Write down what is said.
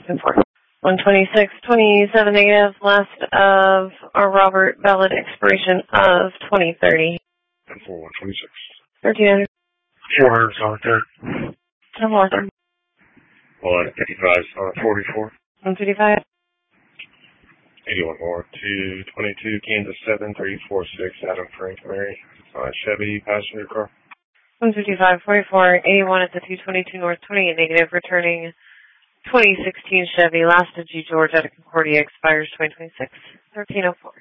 10-4. 126.27 negative, last of our Robert, valid expiration of 2030. 10-4, 126. 1300. 400 solitaire. 10-4. 155 44. 155. 81 more. 222 Kansas 7346 Adam Frank Mary. Chevy passenger car. 155.44. 81 at the 222 North 28 negative, returning 2016 Chevy, last of G George out of Concordia, expires 2026. 1304.